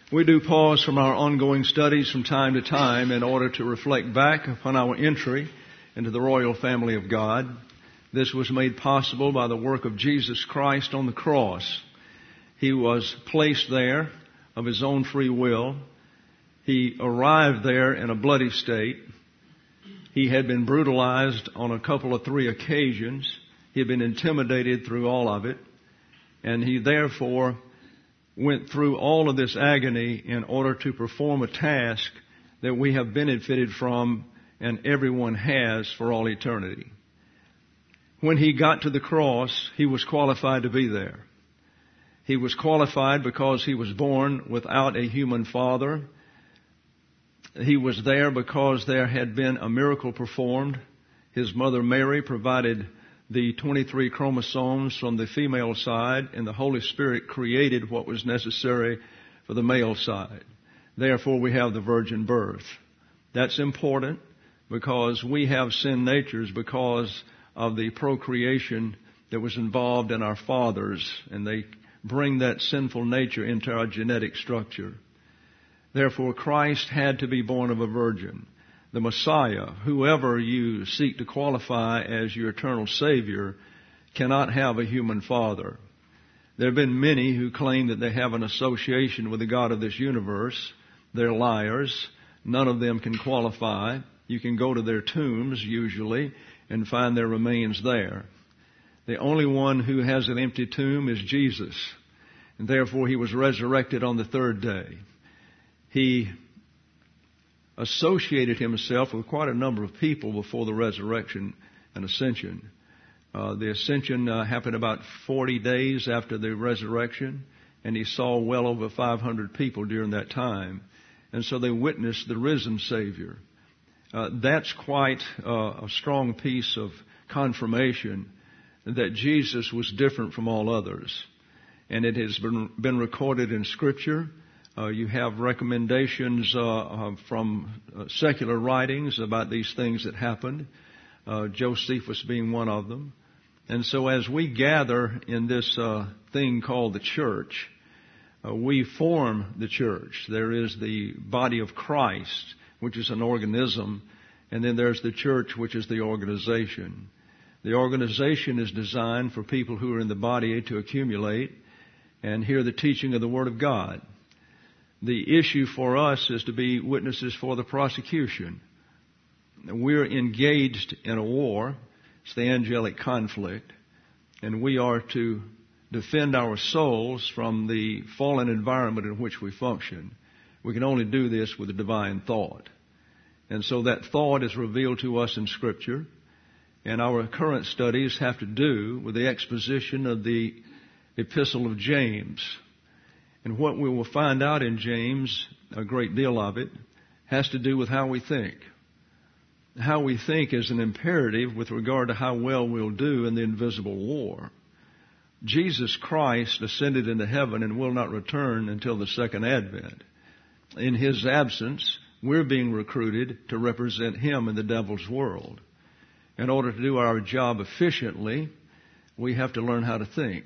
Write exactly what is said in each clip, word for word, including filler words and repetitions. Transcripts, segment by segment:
We do pause from our ongoing studies from time to time in order to reflect back upon our entry into the royal family of God. This was made possible by the work of Jesus Christ on the cross. He was placed there of His own free will. He arrived there in a bloody state. He had been brutalized on a couple of three occasions. He had been intimidated through all of it. And He therefore went through all of this agony in order to perform a task that we have benefited from and everyone has for all eternity. When He got to the cross, He was qualified to be there. He was qualified because He was born without a human father. He was there because there had been a miracle performed. His mother Mary provided the twenty-three chromosomes from the female side, and the Holy Spirit created what was necessary for the male side. Therefore, we have the virgin birth. That's important because we have sin natures because of the procreation that was involved in our fathers, and they bring that sinful nature into our genetic structure. Therefore, Christ had to be born of a virgin. The Messiah, whoever you seek to qualify as your eternal Savior, cannot have a human father. There have been many who claim that they have an association with the God of this universe. They're liars. None of them can qualify. You can go to their tombs, usually, and find their remains there. The only one who has an empty tomb is Jesus, and therefore He was resurrected on the third day. He associated Himself with quite a number of people before the resurrection and ascension. Uh, the ascension uh, happened about forty days after the resurrection, and He saw well over five hundred people during that time. And so they witnessed the risen Savior. Uh, that's quite uh, a strong piece of confirmation that Jesus was different from all others. And it has been, been recorded in Scripture. Uh, you have recommendations uh, uh, from uh, secular writings about these things that happened, uh, Josephus being one of them. And so as we gather in this uh, thing called the church, uh, we form the church. There is the body of Christ, which is an organism, and then there's the church, which is the organization. The organization is designed for people who are in the body to accumulate and hear the teaching of the Word of God. The issue for us is to be witnesses for the prosecution. We're engaged in a war. It's the angelic conflict. And we are to defend our souls from the fallen environment in which we function. We can only do this with a divine thought. And so that thought is revealed to us in Scripture. And our current studies have to do with the exposition of the Epistle of James. And what we will find out in James, a great deal of it, has to do with how we think. How we think is an imperative with regard to how well we'll do in the invisible war. Jesus Christ ascended into heaven and will not return until the second advent. In His absence, we're being recruited to represent Him in the devil's world. In order to do our job efficiently, we have to learn how to think.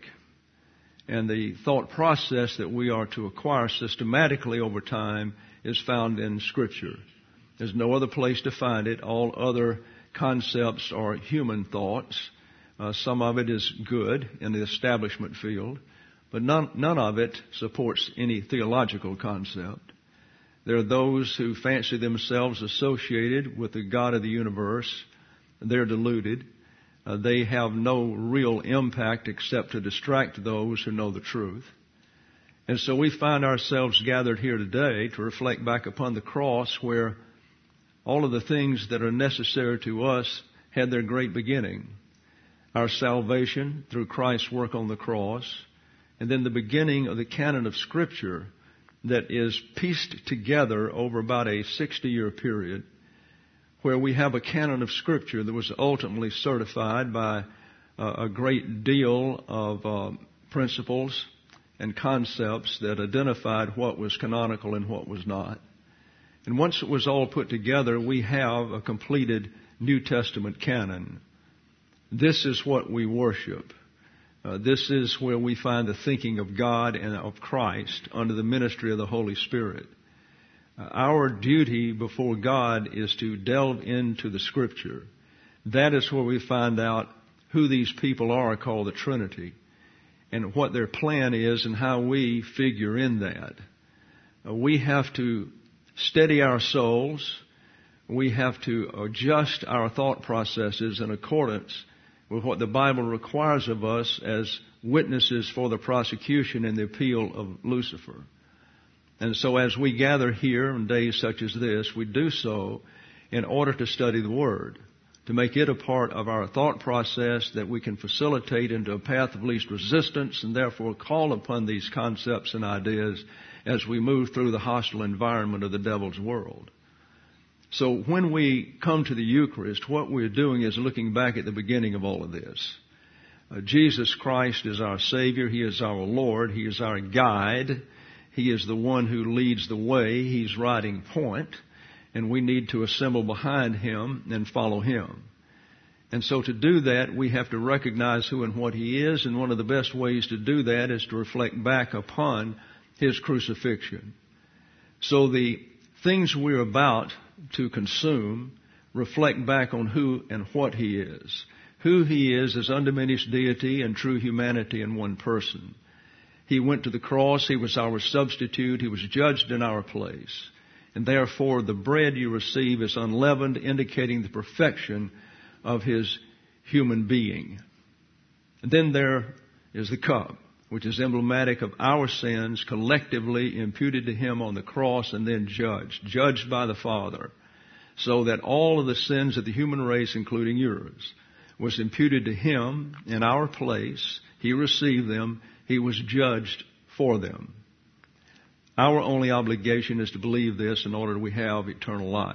And the thought process that we are to acquire systematically over time is found in Scripture. There's no other place to find it. All other concepts are human thoughts. Uh, some of it is good in the establishment field, but none, none of it supports any theological concept. There are those who fancy themselves associated with the God of the universe. They're deluded. Uh, they have no real impact except to distract those who know the truth. And so we find ourselves gathered here today to reflect back upon the cross where all of the things that are necessary to us had their great beginning. Our salvation through Christ's work on the cross, and then the beginning of the canon of Scripture that is pieced together over about a sixty-year period, where we have a canon of Scripture that was ultimately certified by uh, a great deal of uh, principles and concepts that identified what was canonical and what was not. And once it was all put together, we have a completed New Testament canon. This is what we worship. Uh, this is where we find the thinking of God and of Christ under the ministry of the Holy Spirit. Uh, our duty before God is to delve into the Scripture. That is where we find out who these people are called the Trinity and what their plan is and how we figure in that. Uh, we have to steady our souls. We have to adjust our thought processes in accordance with what the Bible requires of us as witnesses for the prosecution and the appeal of Lucifer. And so as we gather here on days such as this, we do so in order to study the Word, to make it a part of our thought process that we can facilitate into a path of least resistance and therefore call upon these concepts and ideas as we move through the hostile environment of the devil's world. So when we come to the Eucharist, what we're doing is looking back at the beginning of all of this. Uh, Jesus Christ is our Savior. He is our Lord. He is our guide. He is the one who leads the way. He's riding point. And we need to assemble behind Him and follow Him. And so to do that, we have to recognize who and what He is. And one of the best ways to do that is to reflect back upon His crucifixion. So the things we're about to consume reflect back on who and what He is. Who He is as undiminished deity and true humanity in one person. He went to the cross. He was our substitute. He was judged in our place. And therefore the bread you receive is unleavened, indicating the perfection of His human being. And then there is the cup, which is emblematic of our sins collectively imputed to Him on the cross and then judged, judged by the Father, so that all of the sins of the human race, including yours, was imputed to Him in our place. He received them. He was judged for them. Our only obligation is to believe this in order that we have eternal life.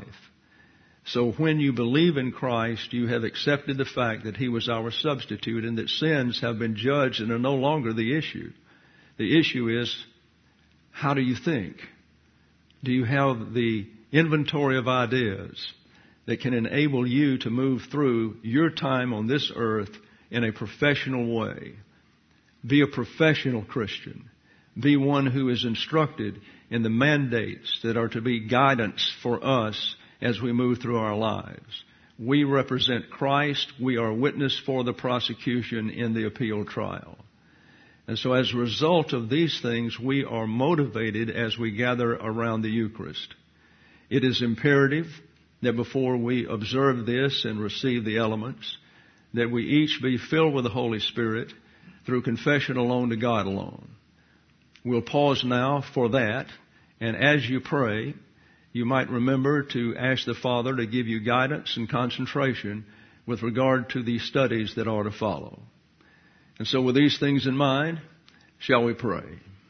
So when you believe in Christ, you have accepted the fact that He was our substitute and that sins have been judged and are no longer the issue. The issue is, how do you think? Do you have the inventory of ideas that can enable you to move through your time on this earth in a professional way? Be a professional Christian. Be one who is instructed in the mandates that are to be guidance for us as we move through our lives. We represent Christ. We are witness for the prosecution in the appeal trial. And so as a result of these things, we are motivated as we gather around the Eucharist. It is imperative that before we observe this and receive the elements, that we each be filled with the Holy Spirit through confession alone to God alone. We'll pause now for that, and as you pray, you might remember to ask the Father to give you guidance and concentration with regard to the studies that are to follow. And so with these things in mind, shall we pray?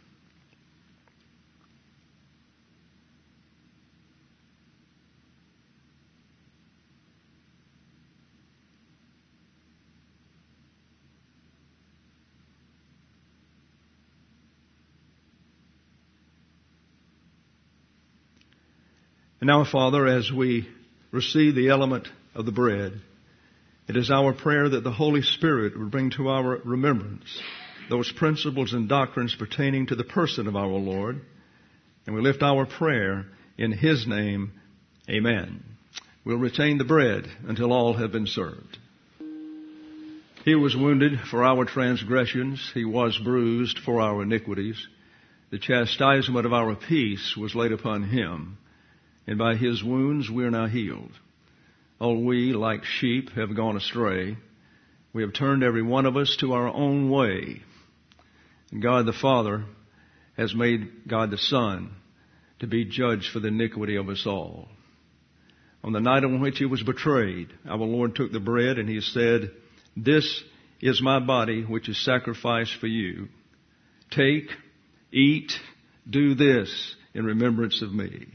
And now, Father, as we receive the element of the bread, it is our prayer that the Holy Spirit would bring to our remembrance those principles and doctrines pertaining to the person of our Lord. And we lift our prayer in His name. Amen. We'll retain the bread until all have been served. He was wounded for our transgressions. He was bruised for our iniquities. The chastisement of our peace was laid upon Him. And by His wounds we are now healed. All we, like sheep, have gone astray. We have turned every one of us to our own way. And God the Father has made God the Son to be judged for the iniquity of us all. On the night on which He was betrayed, our Lord took the bread and He said, "This is my body which is sacrificed for you. Take, eat, do this in remembrance of me."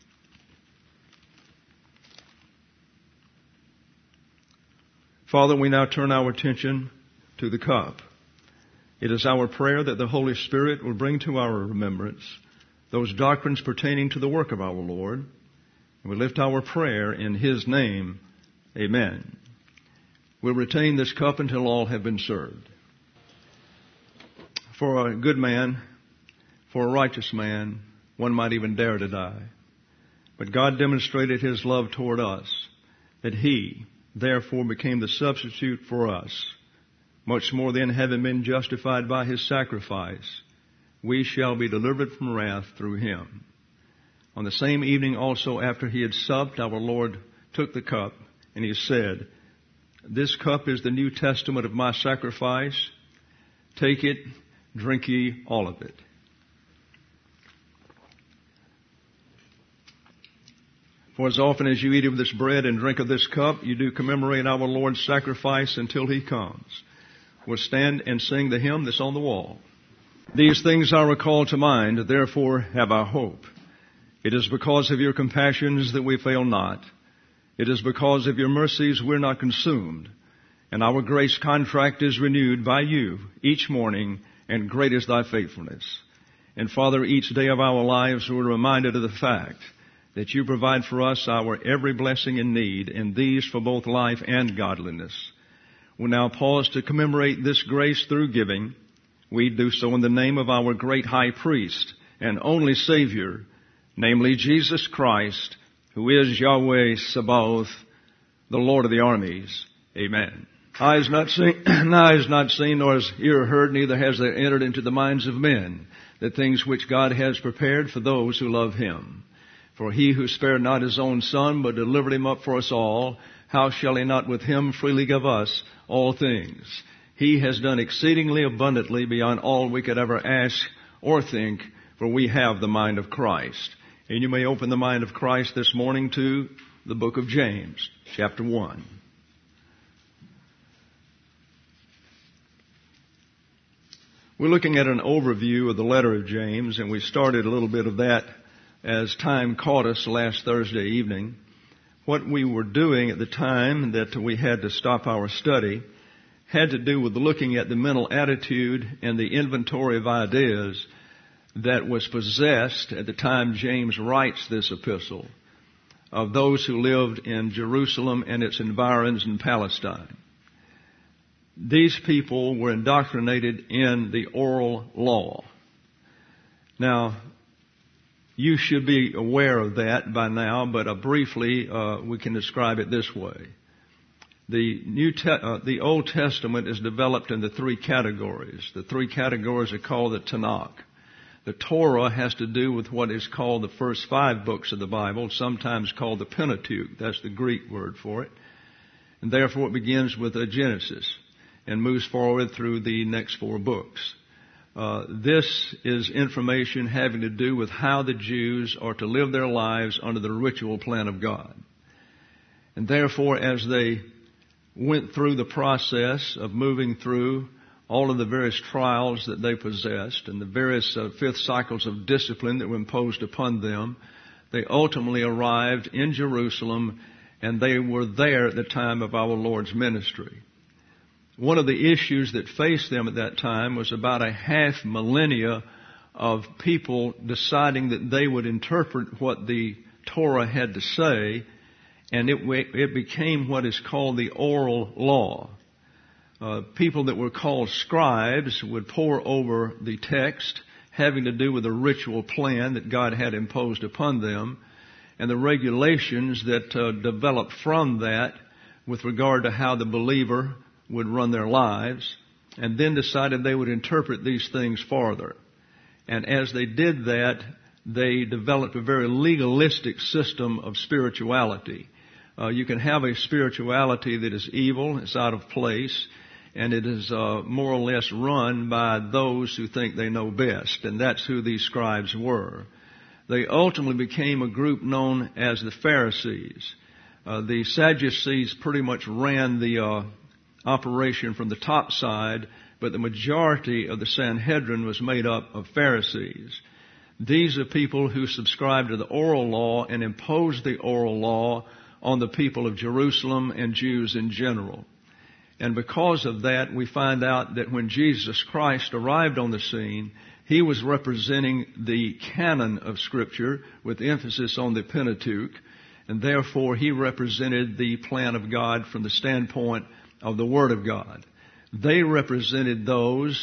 Father, we now turn our attention to the cup. It is our prayer that the Holy Spirit will bring to our remembrance those doctrines pertaining to the work of our Lord. And we lift our prayer in His name. Amen. We'll retain this cup until all have been served. For a good man, for a righteous man, one might even dare to die. But God demonstrated His love toward us, that He, therefore, became the substitute for us. Much more then, having been justified by His sacrifice, we shall be delivered from wrath through Him. On the same evening also, after He had supped, our Lord took the cup, and He said, This cup is the New Testament of my sacrifice. Take it, drink ye all of it. For as often as you eat of this bread and drink of this cup, you do commemorate our Lord's sacrifice until He comes. We'll stand and sing the hymn that's on the wall. These things I recall to mind, therefore have I hope. It is because of your compassions that we fail not. It is because of your mercies we're not consumed. And our grace contract is renewed by you each morning, and great is thy faithfulness. And Father, each day of our lives we're reminded of the fact that you provide for us our every blessing and need, and these for both life and godliness. We'll now pause to commemorate this grace through giving. We do so in the name of our great high priest and only Savior, namely Jesus Christ, who is Yahweh Sabaoth, the Lord of the armies. Amen. Eye is not seen, eye is not seen, nor has ear heard, neither has there entered into the minds of men the things which God has prepared for those who love Him. For He who spared not His own Son, but delivered Him up for us all, how shall He not with Him freely give us all things? He has done exceedingly abundantly beyond all we could ever ask or think, for we have the mind of Christ. And you may open the mind of Christ this morning to the book of James, chapter one. We're looking at an overview of the letter of James, and we started a little bit of that as time caught us last Thursday evening. What we were doing at the time that we had to stop our study had to do with looking at the mental attitude and the inventory of ideas that was possessed at the time James writes this epistle of those who lived in Jerusalem and its environs in Palestine. These people were indoctrinated in the oral law. Now, you should be aware of that by now, but uh, briefly uh, we can describe it this way. The New Te- uh, the Old Testament is developed into three categories. The three categories are called the Tanakh. The Torah has to do with what is called the first five books of the Bible, sometimes called the Pentateuch. That's the Greek word for it. And therefore it begins with a Genesis and moves forward through the next four books. Uh, this is information having to do with how the Jews are to live their lives under the ritual plan of God. And therefore, as they went through the process of moving through all of the various trials that they possessed and the various uh, fifth cycles of discipline that were imposed upon them, they ultimately arrived in Jerusalem, and they were there at the time of our Lord's ministry. One of the issues that faced them at that time was about a half millennia of people deciding that they would interpret what the Torah had to say, and it, it became what is called the oral law. Uh, people that were called scribes would pore over the text having to do with the ritual plan that God had imposed upon them and the regulations that uh, developed from that with regard to how the believer would run their lives, and then decided they would interpret these things farther. And as they did that, they developed a very legalistic system of spirituality. Uh, you can have a spirituality that is evil, it's out of place, and it is uh, more or less run by those who think they know best, and that's who these scribes were. They ultimately became a group known as the Pharisees. Uh, the Sadducees pretty much ran the uh, operation from the top side, but the majority of the Sanhedrin was made up of Pharisees. These are people who subscribed to the oral law and imposed the oral law on the people of Jerusalem and Jews in general. And because of that, we find out that when Jesus Christ arrived on the scene, He was representing the canon of Scripture with emphasis on the Pentateuch, and therefore He represented the plan of God from the standpoint of the Word of God. They represented those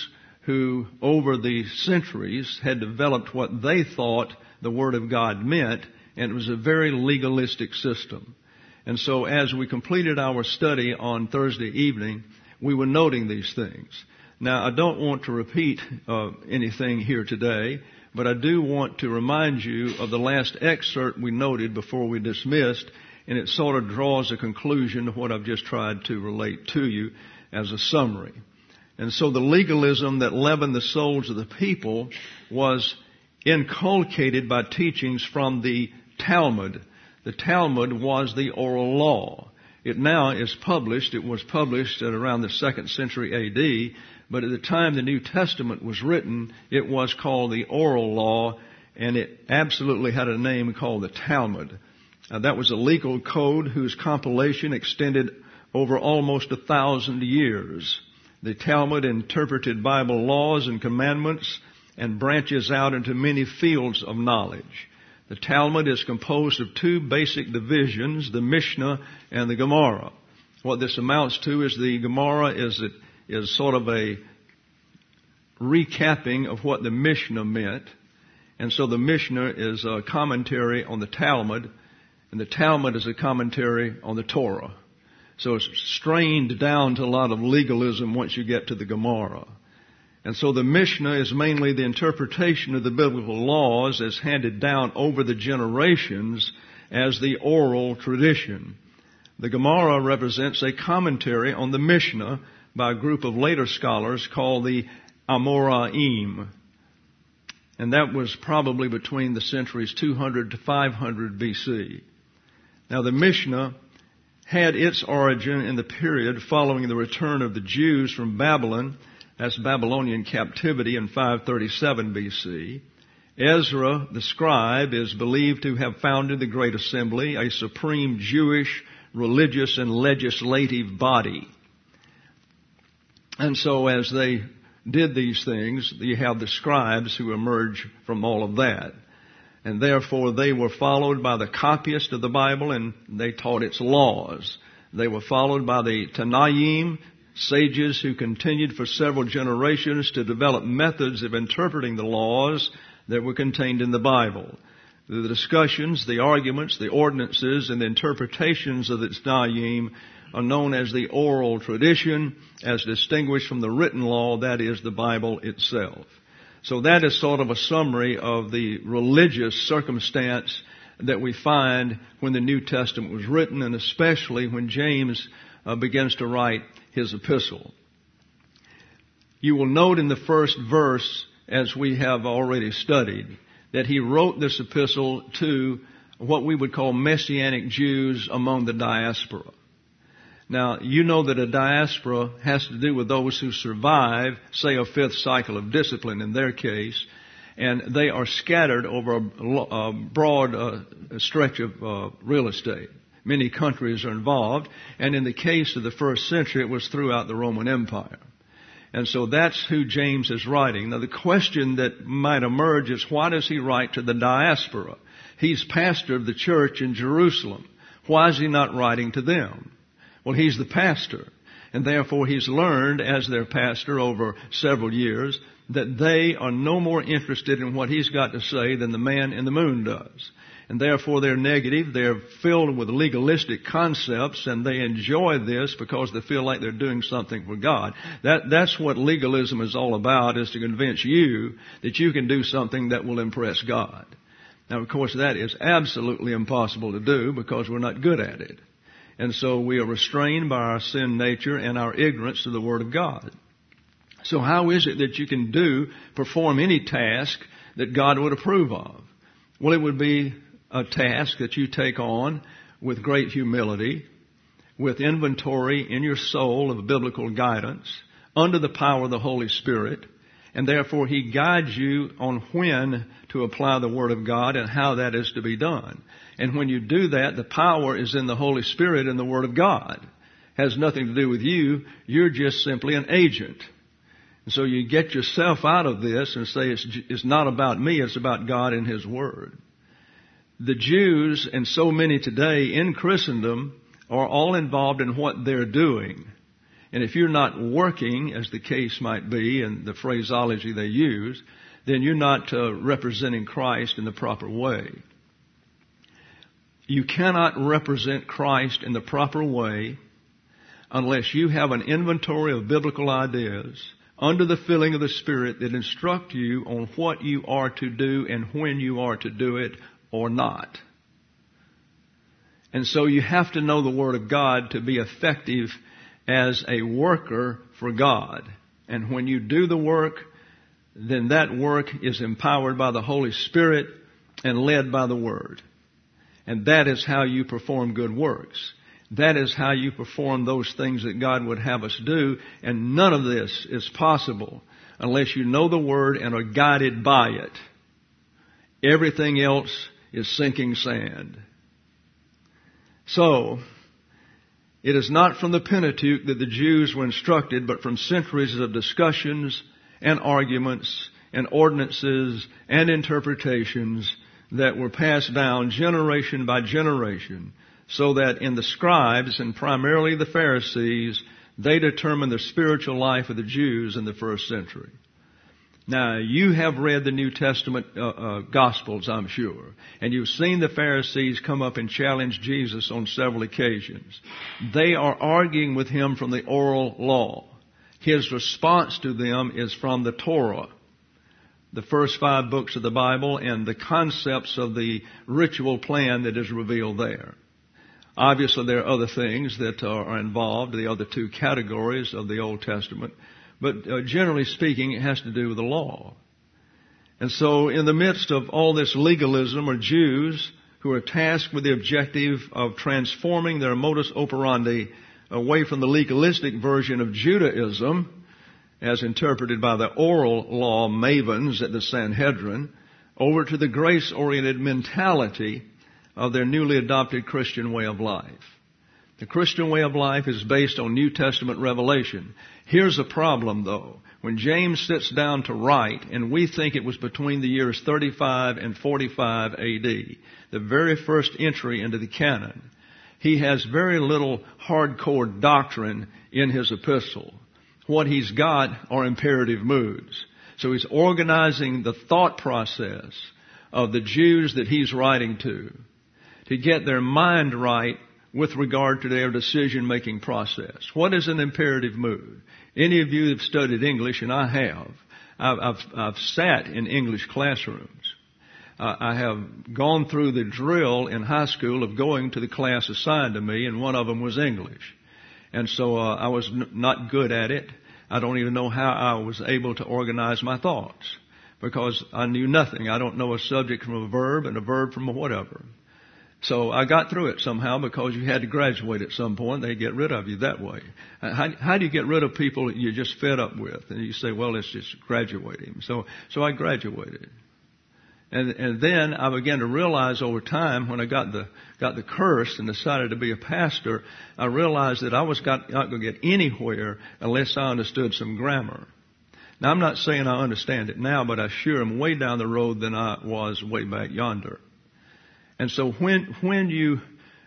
who over the centuries had developed what they thought the Word of God meant, and it was a very legalistic system. And so as we completed our study on Thursday evening, we were noting these things. Now, I don't want to repeat uh, anything here today, but I do want to remind you of the last excerpt we noted before we dismissed, and it sort of draws a conclusion to what I've just tried to relate to you as a summary. And so the legalism that leavened the souls of the people was inculcated by teachings from the Talmud. The Talmud was the oral law. It now is published. It was published at around the second century A D, but at the time the New Testament was written, it was called the oral law, and it absolutely had a name called the Talmud. Now, that was a legal code whose compilation extended over almost a thousand years. The Talmud interpreted Bible laws and commandments and branches out into many fields of knowledge. The Talmud is composed of two basic divisions, the Mishnah and the Gemara. What this amounts to is the Gemara is, it, is sort of a recapping of what the Mishnah meant. And so the Mishnah is a commentary on the Talmud, and the Talmud is a commentary on the Torah. So it's strained down to a lot of legalism once you get to the Gemara. And so the Mishnah is mainly the interpretation of the biblical laws as handed down over the generations as the oral tradition. The Gemara represents a commentary on the Mishnah by a group of later scholars called the Amoraim. And that was probably between the centuries two hundred to five hundred B C. Now the Mishnah had its origin in the period following the return of the Jews from Babylon. That's Babylonian captivity in five thirty-seven B C. Ezra, the scribe, is believed to have founded the Great Assembly, a supreme Jewish religious and legislative body. And so as they did these things, you have the scribes who emerge from all of that. And therefore they were followed by the copyists of the Bible, and they taught its laws. They were followed by the Tanaim, sages who continued for several generations to develop methods of interpreting the laws that were contained in the Bible. The discussions, the arguments, the ordinances, and the interpretations of the Tanaim are known as the oral tradition, as distinguished from the written law, that is, the Bible itself. So that is sort of a summary of the religious circumstance that we find when the New Testament was written, and especially when James uh, begins to write his epistle. You will note in the first verse, as we have already studied, that he wrote this epistle to what we would call Messianic Jews among the diaspora. Now, you know that a diaspora has to do with those who survive, say, a fifth cycle of discipline in their case, and they are scattered over a, a broad uh, stretch of uh, real estate. Many countries are involved, and in the case of the first century, it was throughout the Roman Empire. And so that's who James is writing. Now, the question that might emerge is, why does he write to the diaspora? He's pastor of the church in Jerusalem. Why is he not writing to them? Well, he's the pastor, and therefore he's learned as their pastor over several years that they are no more interested in what he's got to say than the man in the moon does. And therefore they're negative, they're filled with legalistic concepts, and they enjoy this because they feel like they're doing something for God. That, that's what legalism is all about, is to convince you that you can do something that will impress God. Now, of course, that is absolutely impossible to do because we're not good at it. And so we are restrained by our sin nature and our ignorance of the Word of God. So how is it that you can do, perform any task that God would approve of? Well, it would be a task that you take on with great humility, with inventory in your soul of biblical guidance, under the power of the Holy Spirit, and therefore He guides you on when to apply the Word of God and how that is to be done. And when you do that, the power is in the Holy Spirit and the Word of God. It has nothing to do with you. You're just simply an agent. And so you get yourself out of this and say it's, it's not about me, it's about God and His Word. The Jews and so many today in Christendom are all involved in what they're doing. And if you're not working, as the case might be, and the phraseology they use, then you're not uh, representing Christ in the proper way. You cannot represent Christ in the proper way unless you have an inventory of biblical ideas under the filling of the Spirit that instruct you on what you are to do and when you are to do it or not. And so you have to know the Word of God to be effective as a worker for God. And when you do the work, then that work is empowered by the Holy Spirit and led by the Word. And that is how you perform good works. That is how you perform those things that God would have us do. And none of this is possible unless you know the Word and are guided by it. Everything else is sinking sand. So, it is not from the Pentateuch that the Jews were instructed, but from centuries of discussions and arguments and ordinances and interpretations that were passed down generation by generation, so that in the scribes and primarily the Pharisees, they determined the spiritual life of the Jews in the first century. Now, you have read the New Testament uh, uh, Gospels, I'm sure, and you've seen the Pharisees come up and challenge Jesus on several occasions. They are arguing with him from the oral law. His response to them is from the Torah, the first five books of the Bible, and the concepts of the ritual plan that is revealed there. Obviously, there are other things that are involved, the other two categories of the Old Testament. But uh, generally speaking, it has to do with the law. And so in the midst of all this legalism are Jews who are tasked with the objective of transforming their modus operandi away from the legalistic version of Judaism, as interpreted by the oral law mavens at the Sanhedrin, over to the grace-oriented mentality of their newly adopted Christian way of life. The Christian way of life is based on New Testament revelation. Here's a problem, though. When James sits down to write, and we think it was between the years thirty-five and forty-five A D, the very first entry into the canon, he has very little hardcore doctrine in his epistle. What he's got are imperative moods. So he's organizing the thought process of the Jews that he's writing to, to get their mind right with regard to their decision-making process. What is an imperative mood? Any of you have studied English, and I have. I've, I've, I've sat in English classrooms. Uh, I have gone through the drill in high school of going to the class assigned to me, and one of them was English. And so uh, I was n- not good at it. I don't even know how I was able to organize my thoughts, because I knew nothing. I don't know a subject from a verb and a verb from a whatever. So I got through it somehow, because you had to graduate at some point. They get rid of you that way. How, how do you get rid of people that you're just fed up with? And you say, well, let's just graduate him. So, so I graduated. And, and then I began to realize over time, when I got the, got the curse and decided to be a pastor, I realized that I was got, not going to get anywhere unless I understood some grammar. Now, I'm not saying I understand it now, but I sure am way down the road than I was way back yonder. And so when, when you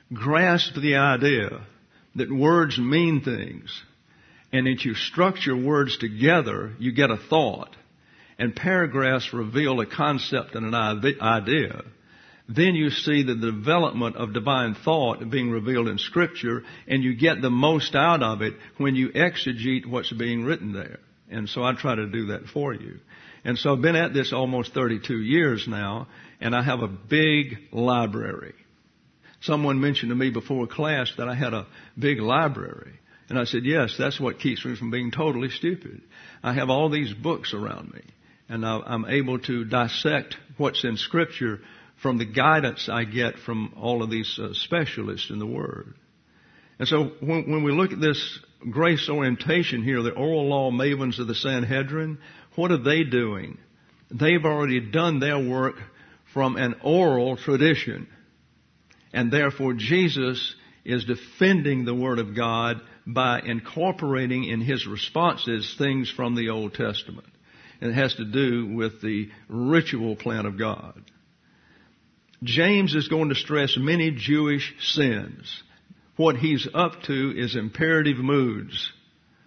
grasp the idea that words mean things, and that you structure words together, you get a thought, and paragraphs reveal a concept and an idea, then you see the development of divine thought being revealed in Scripture, and you get the most out of it when you exegete what's being written there. And so I try to do that for you. And so I've been at this almost thirty-two years now, and I have a big library. Someone mentioned to me before class that I had a big library. And I said, yes, that's what keeps me from being totally stupid. I have all these books around me, and I'm able to dissect what's in Scripture from the guidance I get from all of these uh, specialists in the Word. And so when, when we look at this grace orientation here, the oral law mavens of the Sanhedrin, what are they doing? They've already done their work from an oral tradition. And therefore Jesus is defending the Word of God by incorporating in His responses things from the Old Testament. And it has to do with the ritual plan of God. James is going to stress many Jewish sins. What he's up to is imperative moods.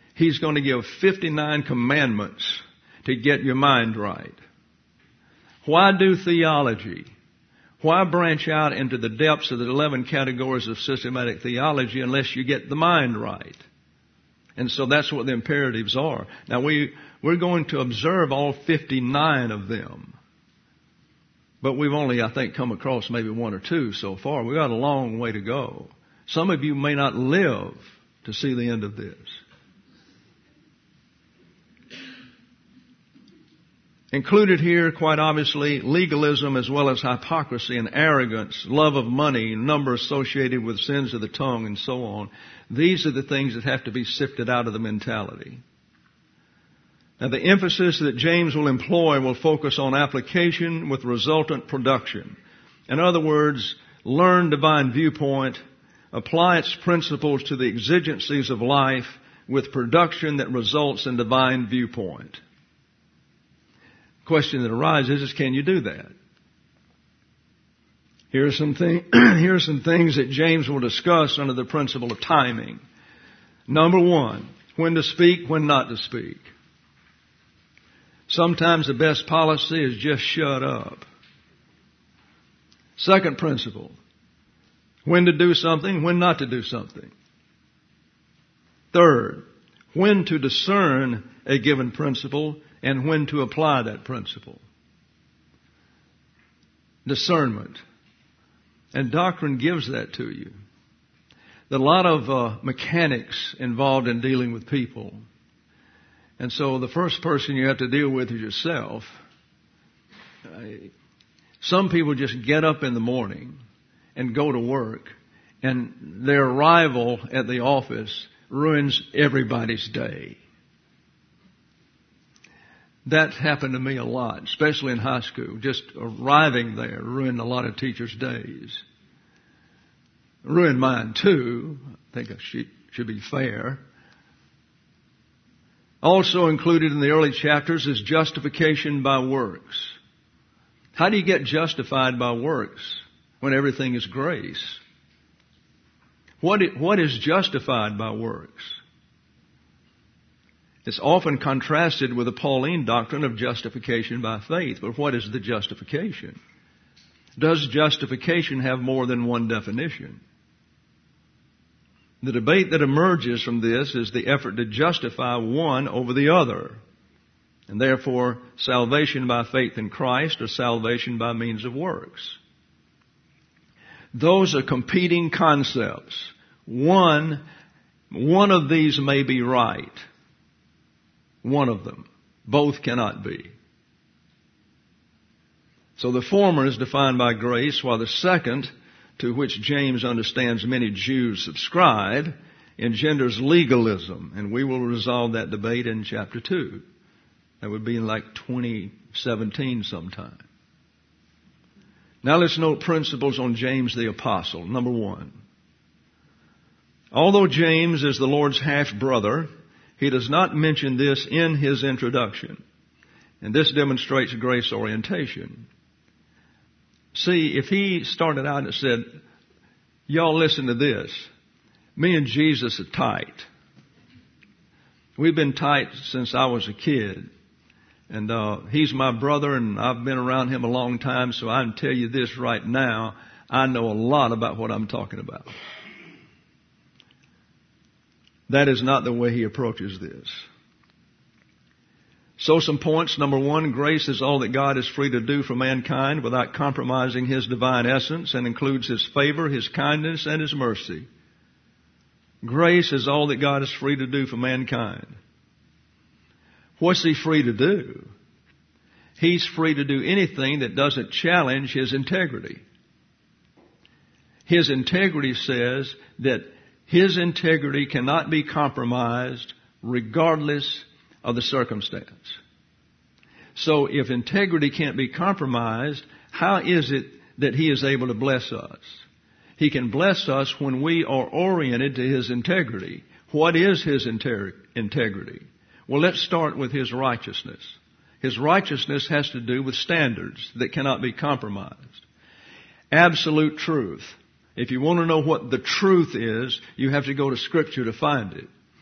He's going to give fifty-nine commandments to get your mind right. Why do theology? Why branch out into the depths of the eleven categories of systematic theology unless you get the mind right? And so that's what the imperatives are. Now we, we're going to observe all fifty-nine of them. But we've only, I think, come across maybe one or two so far. We've got a long way to go. Some of you may not live to see the end of this. Included here, quite obviously, legalism as well as hypocrisy and arrogance, love of money, number associated with sins of the tongue, and so on. These are the things that have to be sifted out of the mentality. Now, the emphasis that James will employ will focus on application with resultant production. In other words, learn divine viewpoint, apply its principles to the exigencies of life with production that results in divine viewpoint. Question that arises is, can you do that? Here are some thing, here are some things that James will discuss under the principle of timing. Number one, when to speak, when not to speak. Sometimes the best policy is just shut up. Second principle, when to do something, when not to do something. Third, when to discern a given principle and when to apply that principle. Discernment. And doctrine gives that to you. There are a lot of uh, mechanics involved in dealing with people. And so the first person you have to deal with is yourself. Some people just get up in the morning and go to work, and their arrival at the office ruins everybody's day. That happened to me a lot, especially in high school. Just arriving there ruined a lot of teachers' days. Ruined mine too. I think I should, should be fair. Also included in the early chapters is justification by works. How do you get justified by works when everything is grace? What it, what is justified by works? It's often contrasted with the Pauline doctrine of justification by faith. But what is the justification? Does justification have more than one definition? The debate that emerges from this is the effort to justify one over the other. And therefore, salvation by faith in Christ or salvation by means of works. Those are competing concepts. One, one of these may be right. One of them. Both cannot be. So the former is defined by grace, while the second, to which James understands many Jews subscribe, engenders legalism. And we will resolve that debate in chapter two. That would be in like twenty seventeen sometime. Now let's note principles on James the Apostle. Number one. Although James is the Lord's half-brother, he does not mention this in his introduction. And this demonstrates grace orientation. See, if he started out and said, y'all listen to this. Me and Jesus are tight. We've been tight since I was a kid. And uh, he's my brother, and I've been around him a long time, so I can tell you this right now. I know a lot about what I'm talking about. That is not the way he approaches this. So some points. Number one, grace is all that God is free to do for mankind without compromising His divine essence, and includes His favor, His kindness, and His mercy. Grace is all that God is free to do for mankind. What's He free to do? He's free to do anything that doesn't challenge His integrity. His integrity says that His integrity cannot be compromised regardless of the circumstance. So if integrity can't be compromised, how is it that He is able to bless us? He can bless us when we are oriented to His integrity. What is His inter- integrity? Well, let's start with His righteousness. His righteousness has to do with standards that cannot be compromised. Absolute truth. If you want to know what the truth is, you have to go to Scripture to find it.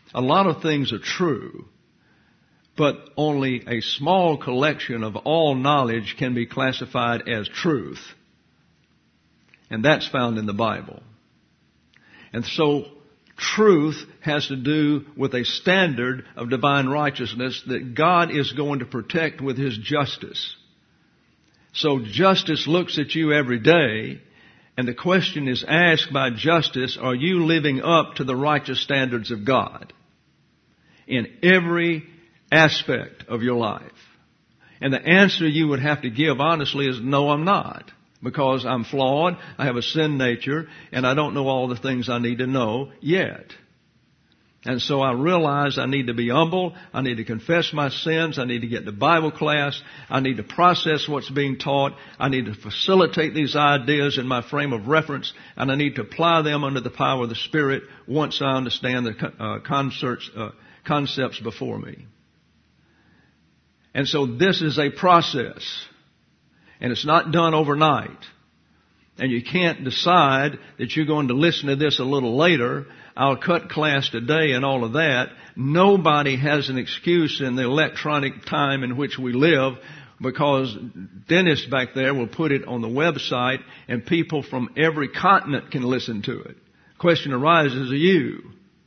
A lot of things are true, but only a small collection of all knowledge can be classified as truth. And that's found in the Bible. And so truth has to do with a standard of divine righteousness that God is going to protect with His justice. So justice looks at you every day, and the question is asked by justice, are you living up to the righteous standards of God in every aspect of your life? And the answer you would have to give honestly is no, I'm not. Because I'm flawed, I have a sin nature, and I don't know all the things I need to know yet. And so I realize I need to be humble, I need to confess my sins, I need to get to Bible class, I need to process what's being taught, I need to facilitate these ideas in my frame of reference, and I need to apply them under the power of the Spirit once I understand the uh, concepts, uh, concepts before me. And so this is a process. And it's not done overnight. And you can't decide that you're going to listen to this a little later. I'll cut class today and all of that. Nobody has an excuse in the electronic time in which we live, because Dennis back there will put it on the website and people from every continent can listen to it. Question arises, are you?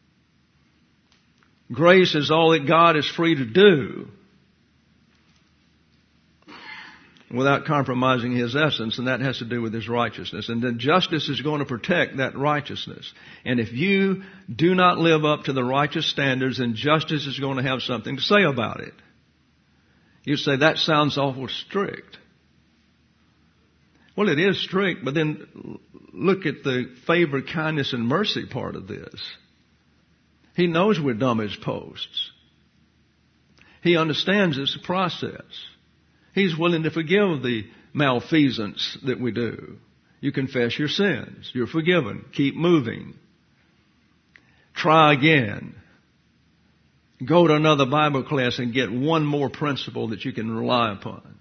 Grace is all that God is free to do, without compromising His essence, and that has to do with His righteousness. And then justice is going to protect that righteousness. And if you do not live up to the righteous standards, then justice is going to have something to say about it. You say, that sounds awful strict. Well, it is strict, but then look at the favor, kindness, and mercy part of this. He knows we're dumb as posts. He understands it's a process. He's willing to forgive the malfeasance that we do. You confess your sins. You're forgiven. Keep moving. Try again. Go to another Bible class and get one more principle that you can rely upon.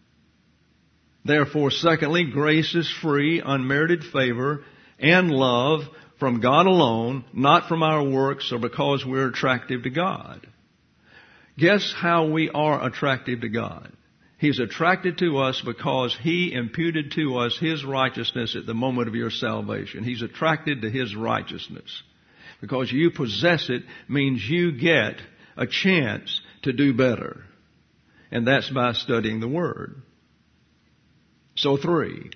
Therefore, secondly, grace is free, unmerited favor, and love from God alone, not from our works or because we're attractive to God. Guess how we are attractive to God? He's attracted to us because He imputed to us His righteousness at the moment of your salvation. He's attracted to His righteousness. Because you possess it means you get a chance to do better. And that's by studying the Word. So three,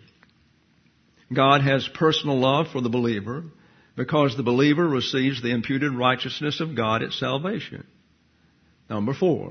God has personal love for the believer because the believer receives the imputed righteousness of God at salvation. Number four,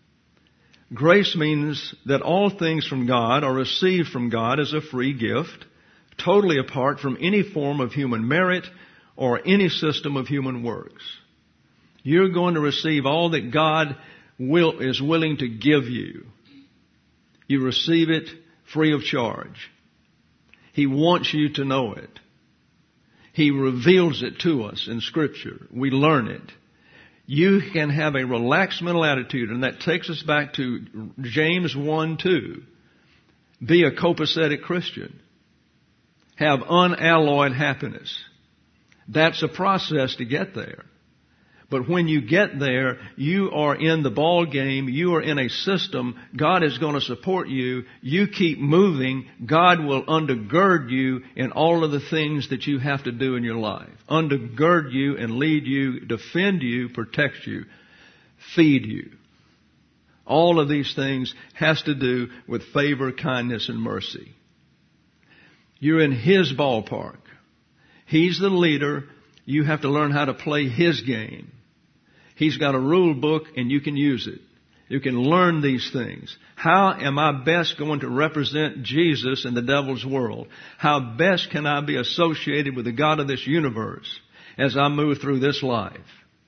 grace means that all things from God are received from God as a free gift, totally apart from any form of human merit or any system of human works. You're going to receive all that God will, is willing to give you. You receive it free of charge. He wants you to know it. He reveals it to us in Scripture. We learn it. You can have a relaxed mental attitude, and that takes us back to James one two. Be a copacetic Christian. Have unalloyed happiness. That's a process to get there. But when you get there, you are in the ball game. You are in a system. God is going to support you. You keep moving. God will undergird you in all of the things that you have to do in your life. Undergird you and lead you, defend you, protect you, feed you. All of these things has to do with favor, kindness, and mercy. You're in His ballpark. He's the leader. You have to learn how to play His game. He's got a rule book and you can use it. You can learn these things. How am I best going to represent Jesus in the devil's world? How best can I be associated with the God of this universe as I move through this life?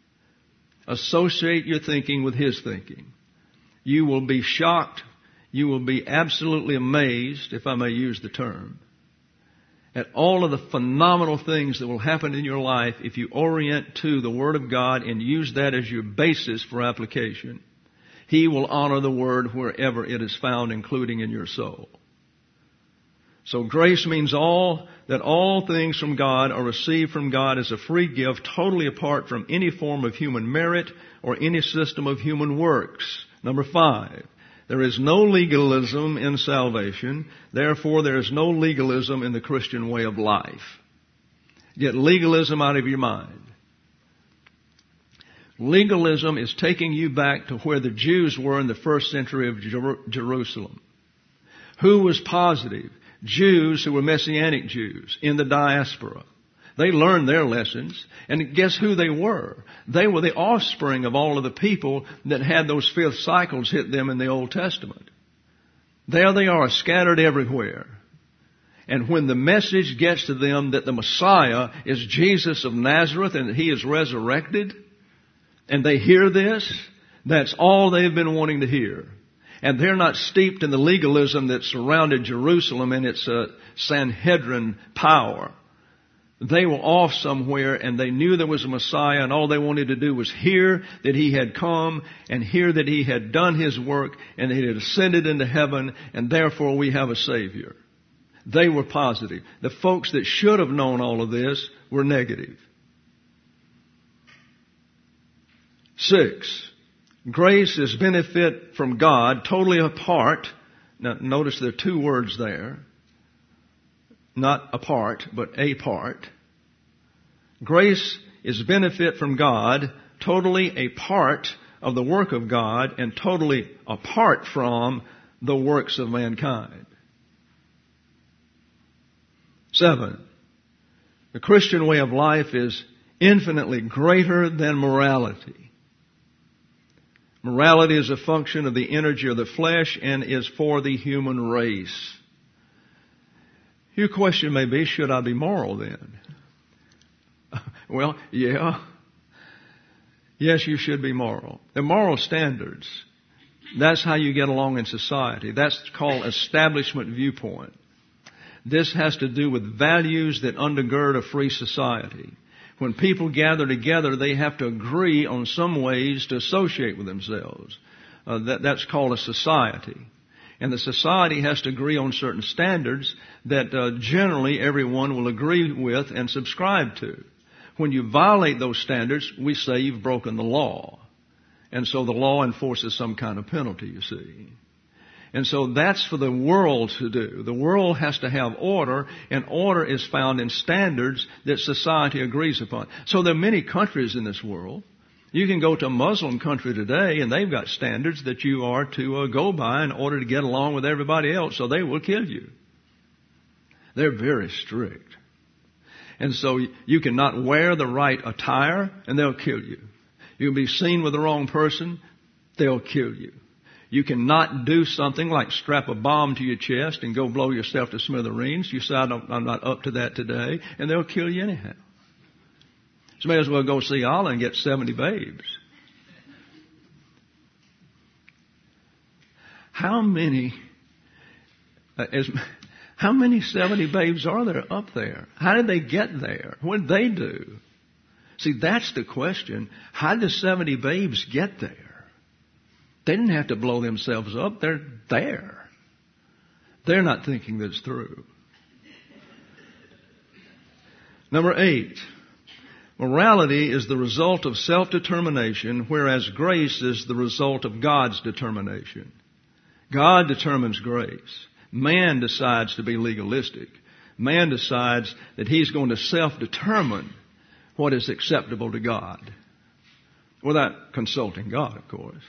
Associate your thinking with His thinking. You will be shocked. You will be absolutely amazed, if I may use the term, at all of the phenomenal things that will happen in your life if you orient to the Word of God and use that as your basis for application. He will honor the Word wherever it is found, including in your soul. So grace means all that all things from God are received from God as a free gift, totally apart from any form of human merit or any system of human works. Number five, there is no legalism in salvation. Therefore, there is no legalism in the Christian way of life. Get legalism out of your mind. Legalism is taking you back to where the Jews were in the first century of Jer- Jerusalem. Who was positive? Jews who were Messianic Jews in the diaspora. They learned their lessons, and guess who they were? They were the offspring of all of the people that had those fifth cycles hit them in the Old Testament. There they are, scattered everywhere. And when the message gets to them that the Messiah is Jesus of Nazareth and that He is resurrected, and they hear this, that's all they've been wanting to hear. And they're not steeped in the legalism that surrounded Jerusalem and its uh, Sanhedrin power. They were off somewhere, and they knew there was a Messiah, and all they wanted to do was hear that He had come and hear that He had done His work and that He had ascended into heaven, and therefore we have a Savior. They were positive. The folks that should have known all of this were negative. Six, grace is benefit from God totally apart. Now notice there are two words there. Not apart, but a part. Grace is benefit from God, totally a part of the work of God, and totally apart from the works of mankind. Seven, the Christian way of life is infinitely greater than morality. Morality is a function of the energy of the flesh and is for the human race. Your question may be, should I be moral then? Well, yeah. Yes, you should be moral. The moral standards, that's how you get along in society. That's called establishment viewpoint. This has to do with values that undergird a free society. When people gather together, they have to agree on some ways to associate with themselves. Uh, that, that's called a society. And the society has to agree on certain standards that uh, generally everyone will agree with and subscribe to. When you violate those standards, we say you've broken the law. And so the law enforces some kind of penalty, you see. And so that's for the world to do. The world has to have order, and order is found in standards that society agrees upon. So there are many countries in this world. You can go to a Muslim country today, and they've got standards that you are to uh, go by in order to get along with everybody else, so they will kill you. They're very strict. And so you cannot wear the right attire, and they'll kill you. You can be seen with the wrong person, they'll kill you. You cannot do something like strap a bomb to your chest and go blow yourself to smithereens. You say, I don't, I'm not up to that today, and they'll kill you anyhow. So you may as well go see Allah and get seventy babes. How many, uh, as, how many seventy babes are there up there? How did they get there? What did they do? See, that's the question. How did the seventy babes get there? They didn't have to blow themselves up. They're there. They're not thinking this through. Number eight. Morality is the result of self-determination, whereas grace is the result of God's determination. God determines grace. Man decides to be legalistic. Man decides that he's going to self-determine what is acceptable to God, without consulting God, of course.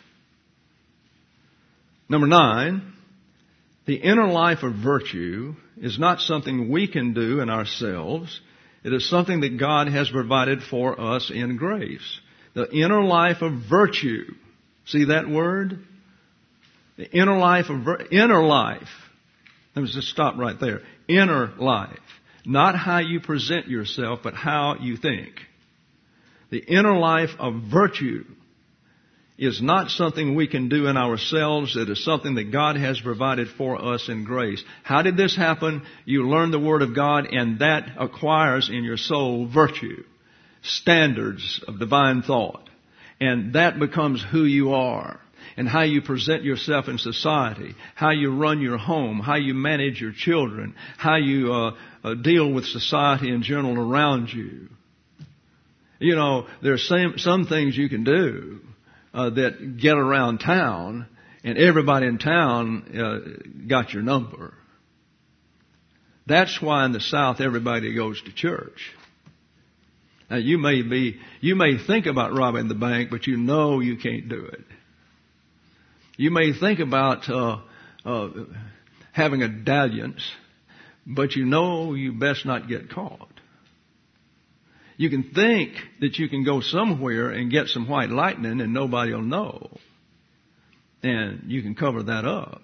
Number nine, the inner life of virtue is not something we can do in ourselves. It is something that God has provided for us in grace. The inner life of virtue. See that word? The inner life of vir- inner life. Let me just stop right there. Inner life. Not how you present yourself, but how you think. The inner life of virtue is not something we can do in ourselves. It is something that God has provided for us in grace. How did this happen? You learn the Word of God, and that acquires in your soul virtue, standards of divine thought. And that becomes who you are. and how you present yourself in society, how you run your home, how you manage your children, how you uh, uh, deal with society in general around you. You know, there's some, some things you can do uh, that get around town, and everybody in town uh, got your number. That's why in the South everybody goes to church. Now you may be, you may think about robbing the bank, but you know you can't do it. You may think about uh, uh, having a dalliance, but you know you best not get caught. You can think that you can go somewhere and get some white lightning and nobody will know, and you can cover that up.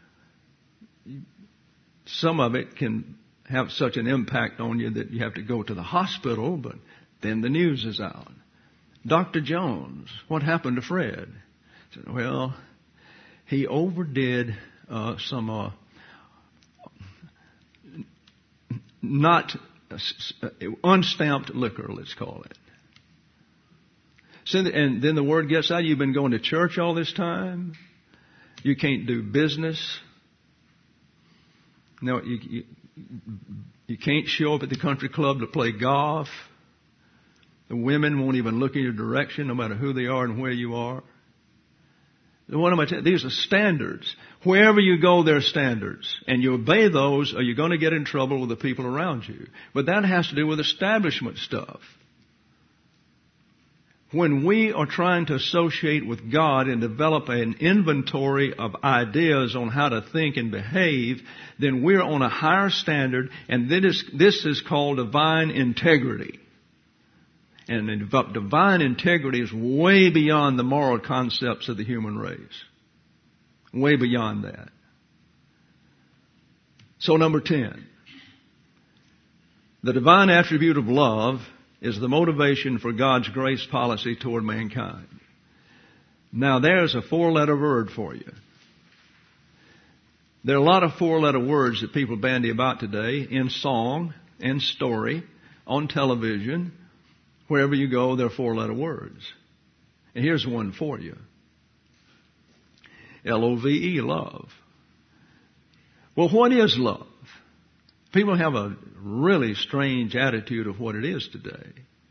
Some of it can have such an impact on you that you have to go to the hospital, but then the news is out. Doctor Jones, what happened to Fred? I said, well, he overdid uh, some uh, not uh, unstamped liquor, let's call it. So, and then the word gets out, you've been going to church all this time. You can't do business. No, you, you, you can't show up at the country club to play golf. The women won't even look in your direction, no matter who they are and where you are. What am I telling you? These are standards. Wherever you go, there are standards. And you obey those or you're going to get in trouble with the people around you. But that has to do with establishment stuff. When we are trying to associate with God and develop an inventory of ideas on how to think and behave, then we're on a higher standard, and this is, this is called divine integrity. And divine integrity is way beyond the moral concepts of the human race. Way beyond that. So number ten. The divine attribute of love is the motivation for God's grace policy toward mankind. Now there's a four-letter word for you. There are a lot of four-letter words that people bandy about today in song and story, on television. Wherever you go, there are four-letter words. And here's one for you. L O V E, love. Well, what is love? People have a really strange attitude of what it is today.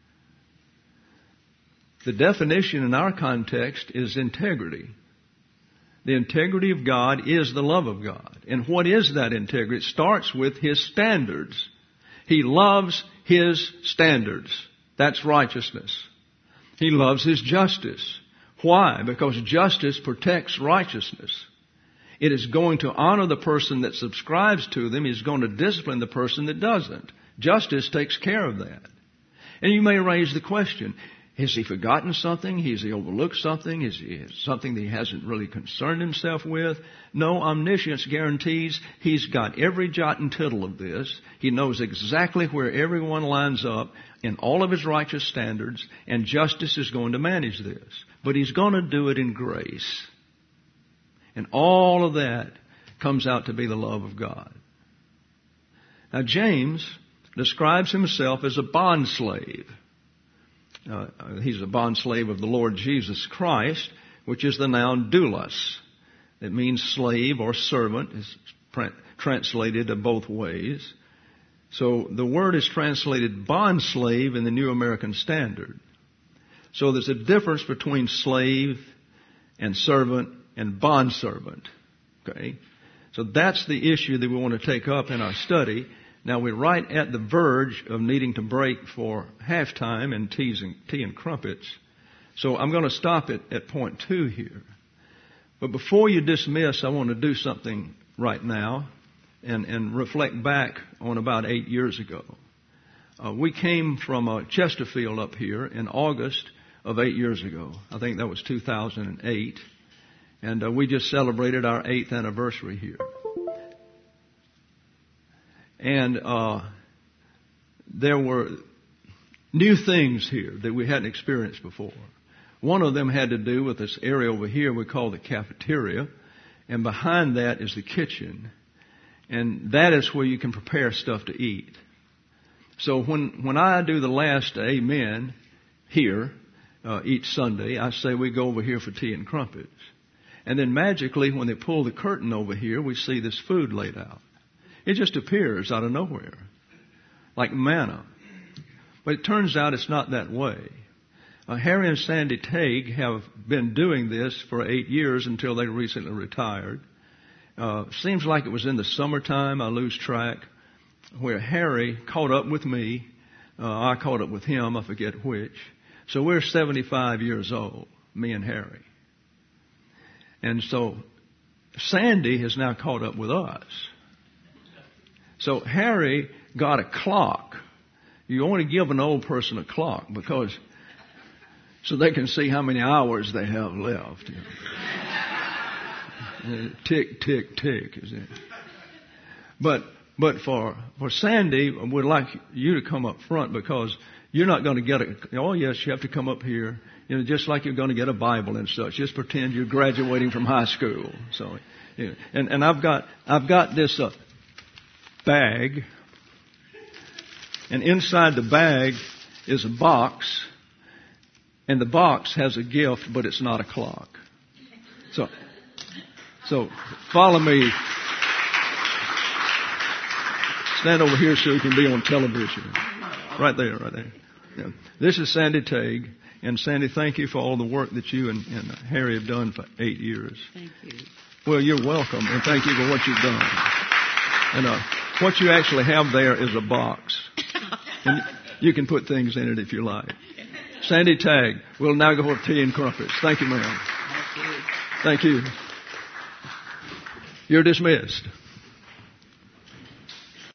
The definition in our context is integrity. The integrity of God is the love of God. And what is that integrity? It starts with His standards. He loves His standards. That's righteousness. He loves His justice. Why? Because justice protects righteousness. It is going to honor the person that subscribes to them. It's going to discipline the person that doesn't. Justice takes care of that. And you may raise the question, has he forgotten something? Has he overlooked something? Is it something that he hasn't really concerned himself with? No, omniscience guarantees he's got every jot and tittle of this. He knows exactly where everyone lines up in all of his righteous standards, and justice is going to manage this. But he's going to do it in grace. And all of that comes out to be the love of God. Now, James describes himself as a bondslave. Uh, he's a bondslave of the Lord Jesus Christ, which is the noun doulos. It means slave or servant. It's translated in both ways. So the word is translated bondslave in the New American Standard. So there's a difference between slave and servant and bondservant. Okay? So that's the issue that we want to take up in our study. Now we're right at the verge of needing to break for halftime and teas and, tea and crumpets. So I'm going to stop it at point two here. But before you dismiss, I want to do something right now and, and reflect back on about eight years ago. Uh, we came from uh, Chesterfield up here in August of eight years ago. I think that was two thousand eight. And uh, we just celebrated our eighth anniversary here. And uh, there were new things here that we hadn't experienced before. One of them had to do with this area over here we call the cafeteria. And behind that is the kitchen. And that is where you can prepare stuff to eat. So when, when I do the last amen here uh, each Sunday, I say we go over here for tea and crumpets. And then magically, when they pull the curtain over here, we see this food laid out. It just appears out of nowhere, like manna. But it turns out it's not that way. Uh, Harry and Sandy Tague have been doing this for eight years until they recently retired. Uh, seems like it was in the summertime, I lose track, where Harry caught up with me. Uh, I caught up with him, I forget which. So we're seventy-five years old, me and Harry. And so Sandy has now caught up with us. So Harry got a clock. You only give an old person a clock because so they can see how many hours they have left. Tick, tick, tick. Is it? But but for for Sandy, we'd like you to come up front because you're not going to get a. Oh yes, you have to come up here. You know, just like you're going to get a Bible and such. Just pretend you're graduating from high school. So, you know, and and I've got I've got this uh, bag, and inside the bag is a box, and the box has a gift, but it's not a clock. So, so follow me. Stand over here so you can be on television. Right there, right there. Yeah. This is Sandy Tague. And Sandy, thank you for all the work that you and, and Harry have done for eight years. Thank you. Well, you're welcome, and thank you for what you've done. And uh, what you actually have there is a box. And you can put things in it if you like. Sandy Tague. We'll now go for tea and crumpets. Thank you, ma'am. Thank you. Thank you. You're dismissed.